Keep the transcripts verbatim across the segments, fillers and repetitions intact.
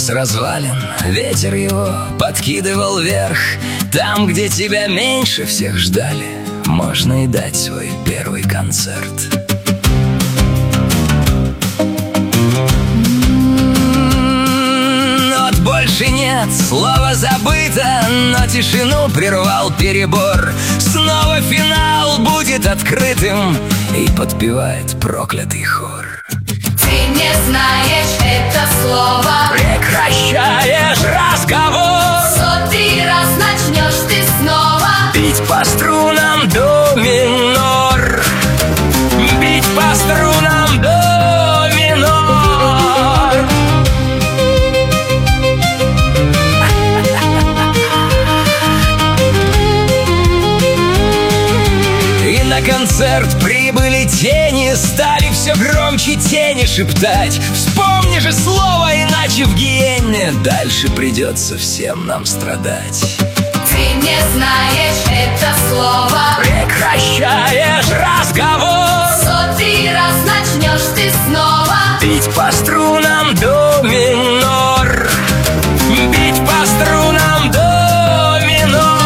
развалин, ветер его подкидывал вверх. Там, где тебя меньше всех ждали, можно и дать свой первый концерт. Нот больше нет, слово забыто, но тишину прервал перебор. Снова финал будет открытым, и подпевает проклятый хор. Ты не знаешь это слово, прекращаешь разговор. Сотый раз начнешь ты снова бить по струнам до минор. Бить по струнам до минор. И на концерт прибыли тени, стали все громче тени шептать: вспомни же слово, иначе в гиене дальше придется всем нам страдать. Ты не знаешь это слово, прекращаешь разговор. Сотый раз начнешь ты снова бить по струнам до минор. Бить по струнам до минор.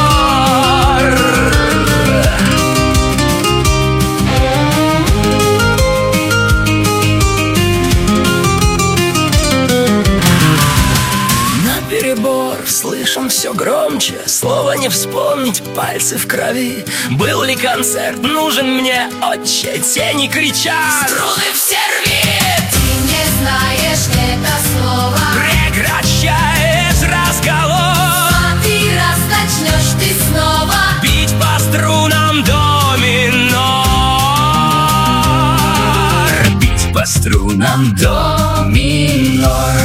Перебор, слышим все громче, слово не вспомнить, пальцы в крови. Был ли концерт нужен мне, отче? Тени кричат: струны все рви! Ты не знаешь это слово, прекращаешь разговор. Сотый раз начнешь ты снова бить по струнам до минор. Бить по струнам до минор.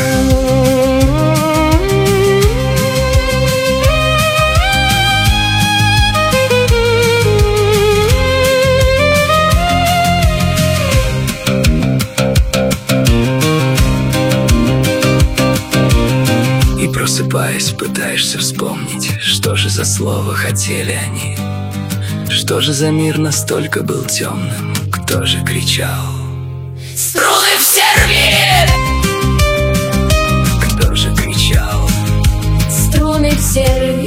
Просыпаясь, пытаешься вспомнить, что же за слово хотели они. Что же за мир настолько был темным? Кто же кричал: струны все рви! Кто же кричал: струны все рви?